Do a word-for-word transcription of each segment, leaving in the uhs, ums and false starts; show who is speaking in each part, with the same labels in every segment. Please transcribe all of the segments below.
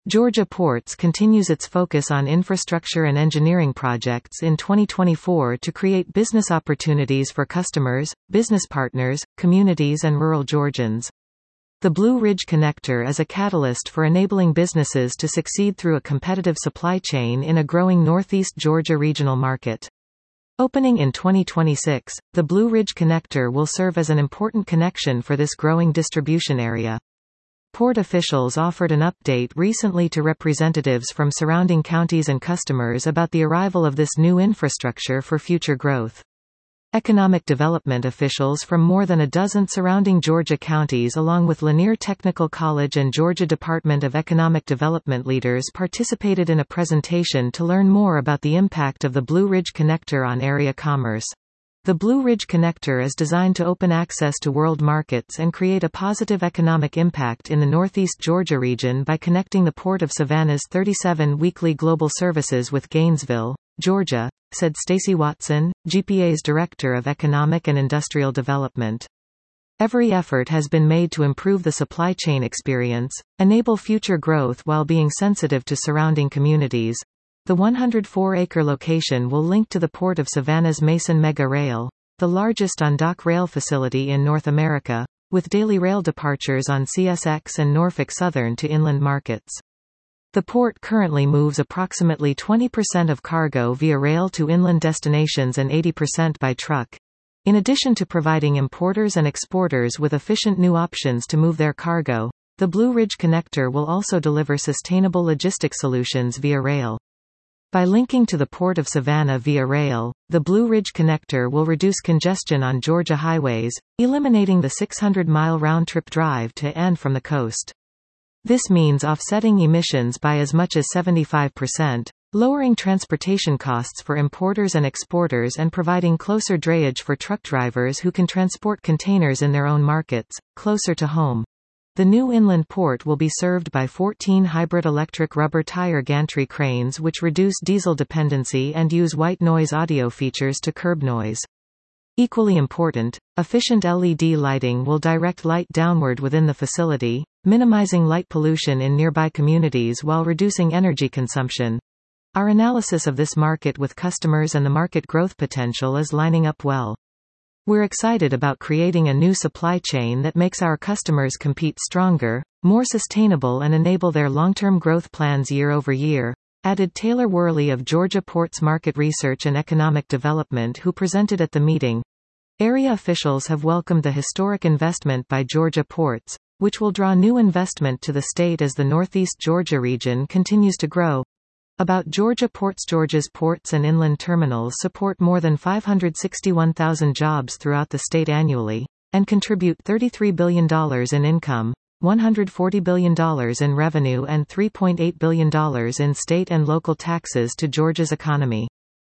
Speaker 1: Georgia Ports continues its focus on infrastructure and engineering projects in twenty twenty-four to create business opportunities for customers, business partners, communities and rural Georgians. The Blue Ridge Connector is a catalyst for enabling businesses to succeed through a competitive supply chain in a growing Northeast Georgia regional market. Opening in twenty twenty-six, the Blue Ridge Connector will serve as an important connection for this growing distribution area. Port officials offered an update recently to representatives from surrounding counties and customers about the arrival of this new infrastructure for future growth. Economic development officials from more than a dozen surrounding Georgia counties along with Lanier Technical College and Georgia Department of Economic Development leaders participated in a presentation to learn more about the impact of the Blue Ridge Connector on area commerce. The Blue Ridge Connector is designed to open access to world markets and create a positive economic impact in the Northeast Georgia region by connecting the Port of Savannah's thirty-seven weekly global services with Gainesville, Georgia, said Stacy Watson, G P A's Director of Economic and Industrial Development. Every effort has been made to improve the supply chain experience, enable future growth while being sensitive to surrounding communities. The one hundred four acre location will link to the Port of Savannah's Mason Mega Rail, the largest on-dock rail facility in North America, with daily rail departures on C S X and Norfolk Southern to inland markets. The port currently moves approximately twenty percent of cargo via rail to inland destinations and eighty percent by truck. In addition to providing importers and exporters with efficient new options to move their cargo, the Blue Ridge Connector will also deliver sustainable logistics solutions via rail. By linking to the Port of Savannah via rail, the Blue Ridge Connector will reduce congestion on Georgia highways, eliminating the six hundred mile round-trip drive to and from the coast. This means offsetting emissions by as much as seventy-five percent, lowering transportation costs for importers and exporters and providing closer drayage for truck drivers who can transport containers in their own markets, closer to home. The new inland port will be served by fourteen hybrid electric rubber tire gantry cranes which reduce diesel dependency and use white noise audio features to curb noise. Equally important, efficient L E D lighting will direct light downward within the facility, minimizing light pollution in nearby communities while reducing energy consumption. Our analysis of this market with customers and the market growth potential is lining up well. We're excited about creating a new supply chain that makes our customers compete stronger, more sustainable and enable their long-term growth plans year over year, added Taylor Worley of Georgia Ports Market Research and Economic Development who presented at the meeting. Area officials have welcomed the historic investment by Georgia Ports, which will draw new investment to the state as the Northeast Georgia region continues to grow. About Georgia Ports. Georgia's ports and inland terminals support more than five hundred sixty-one thousand jobs throughout the state annually, and contribute thirty-three billion dollars in income, one hundred forty billion dollars in revenue and three point eight billion dollars in state and local taxes to Georgia's economy.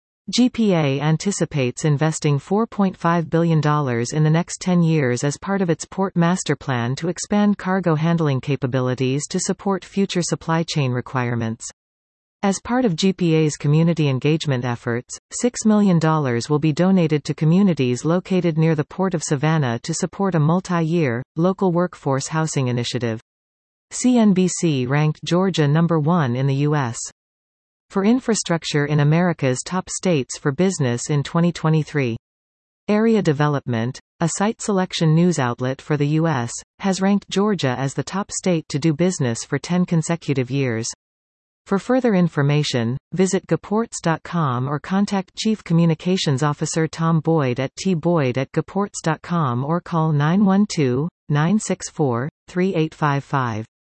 Speaker 1: G P A anticipates investing four point five billion dollars in the next ten years as part of its Port Master Plan to expand cargo handling capabilities to support future supply chain requirements. As part of G P A's community engagement efforts, six million dollars will be donated to communities located near the Port of Savannah to support a multi-year, local workforce housing initiative. C N B C ranked Georgia number one in the U S for infrastructure in America's top states for business in twenty twenty-three. Area Development, a site selection news outlet for the U S, has ranked Georgia as the top state to do business for ten consecutive years. For further information, visit gaports dot com or contact Chief Communications Officer Tom Boyd at t boyd at gaports dot com or call nine one two, nine six four, three eight five five.